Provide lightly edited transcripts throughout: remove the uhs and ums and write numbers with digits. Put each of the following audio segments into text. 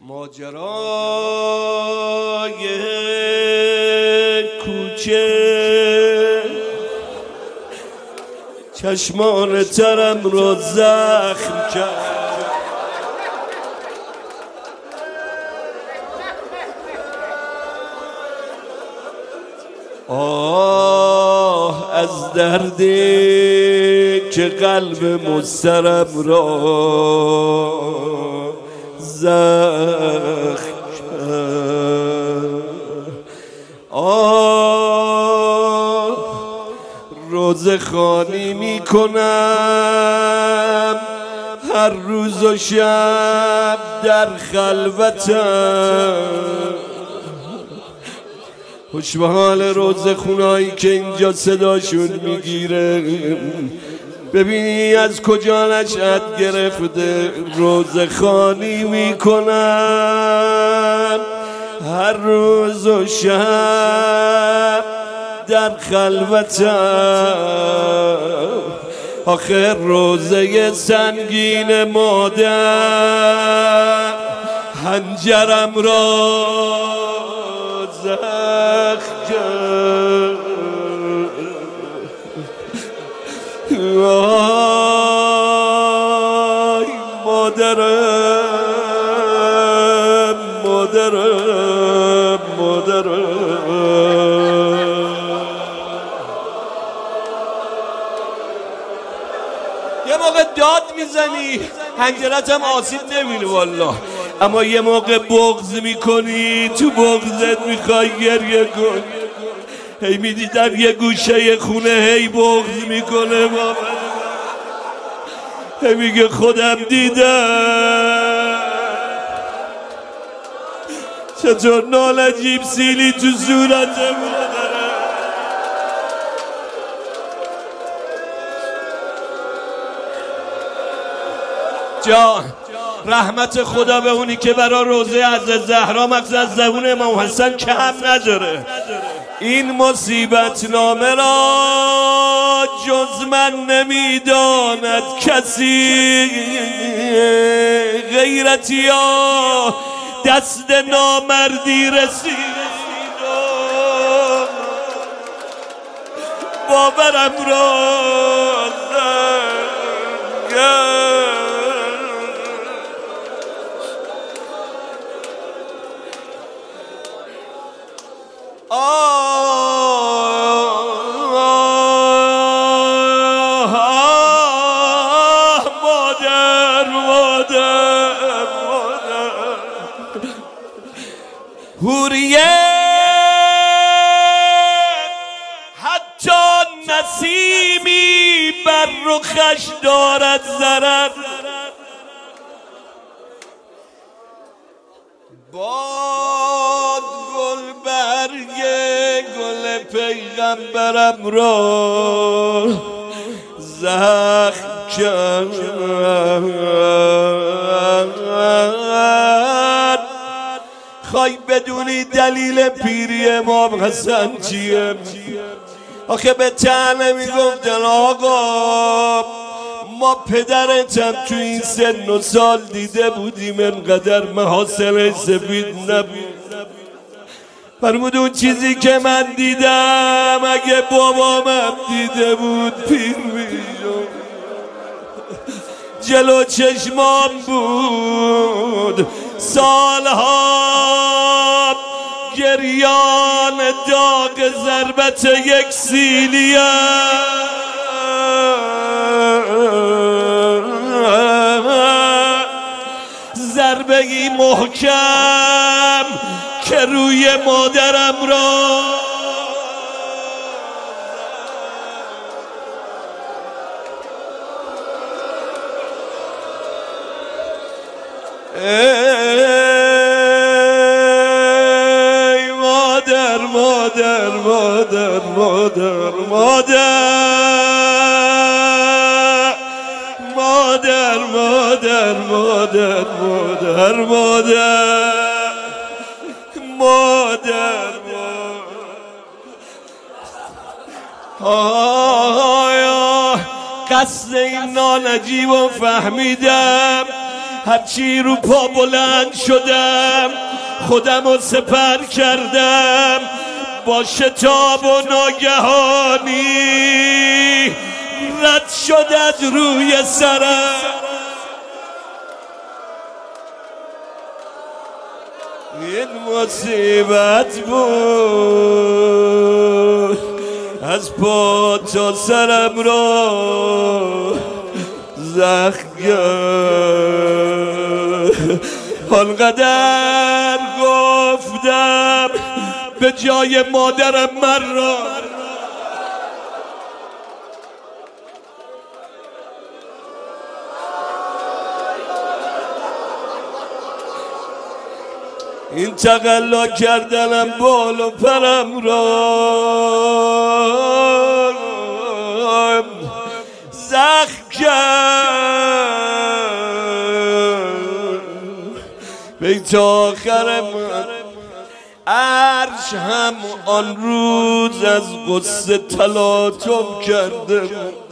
ماجرای کوچه چشمان ترم را زخم کرد. آه از دردی که قلب مضطرب را زخم کرد. آه روزه خوانی می کنم هر روز و شب در خلوتم. خوش به حال روزه خونایی که اینجا صداشون میگیره. ببینی از کجا نشأت گرفته. روزه خوانی میکنم هر روز و شب در خلوتم. آخر روزه سنگین مادر حنجرم را زخم کرد. آی مادرم مادرم مادرم. یه موقع داد میزنی حنجرتم آسیب نمیره والله، اما یه موقع بغض میکنی تو بغضت میخوای گریه کن. هی میدی در یه گوشه خونه هی بغض میکنه بابا، هی میگه خودم دیدم چطور نالجیب سیلی تو صورت مادرم. جان رحمت خدا به اونی که برا روزه از زهرا مقصد از زبون امام حسن کم نداره. این مصیبت نامه را جز من نمیداند کسی. غیرتی ها دست نامردی رسید باورم را هوریه حتی نسیمی بر رخش دارد ضرر. باد گل برگ گل پیغمبرم را زخم کرد. خواهی بدونی دلیل پیری امام حسن چیه؟ آخه به تنه میگفتن آقا ما پدرتم تو این سن و سال دیده بودیم انقدر محاصره سفید نبود. فرمود اون چیزی که من دیدم اگه بابامم دیده بود پیر میشد. جلو چشمام بود سالها گریان داغ ضربت یک سیلیه. ضربه‌ای محکم که روی مادرم را ای مادر مادر مادر مادر مادر مادر مادر مادر مادر آیا قصد این نانجیب رو فهمیدم. هرچی رو پا بلند شدم خودم رو سپر کردم با شتاب و ناگهانی رد شد از روی سرم. این مصیبت بود از پا تا سرم را زخم کرد. آنقدر گفتم به جای مادرم من را این تقلا کردنم بال و پرم را زخم کرد. بیت آخرم عرش هم آن روز از غصه تلاطم کرده.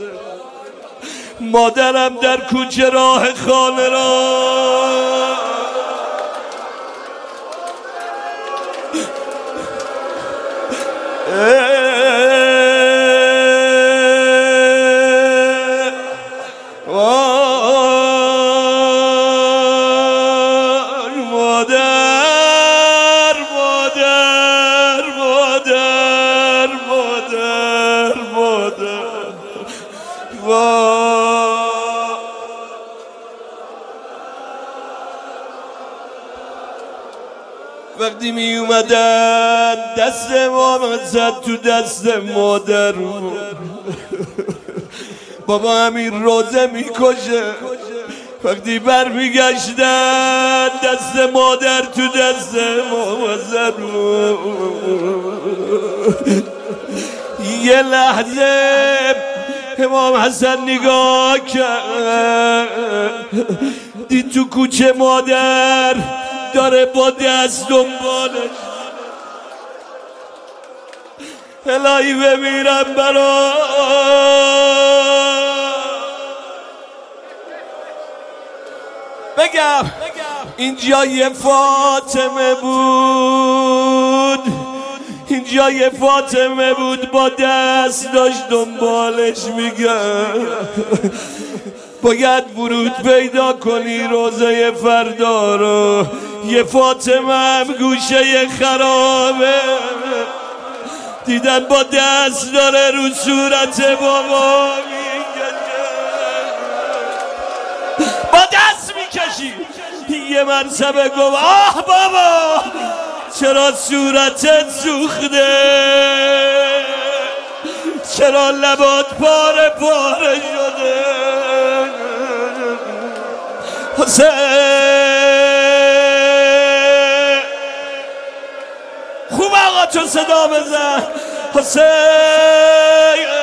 مادرم در کوچه راه خانه را وقتی می اومدن دست ما زد تو دست مادر بابا همین روزه میکشه. وقتی بر میگشتن دست مادر تو دست ما زد. یه لحظه امام حسن نگاه کرد دید تو کوچه مادر داره با دست دنبالش. الهی بمیرم برا بگم اینجا یه فاطمه بود، اینجا یه فاطمه بود با دست داشت دنبالش میگم باید ورود پیدا کنی روزه فردا رو. یه فاطمه هم گوشه خرابه دیدن با دست داره رو صورت بابا با دست میکشی. یه مرتبه گفت آه بابا چرا صورتت سوخته، چرا لبات پاره پاره شده. حسین خوب آقا تو صدا بزن. حسین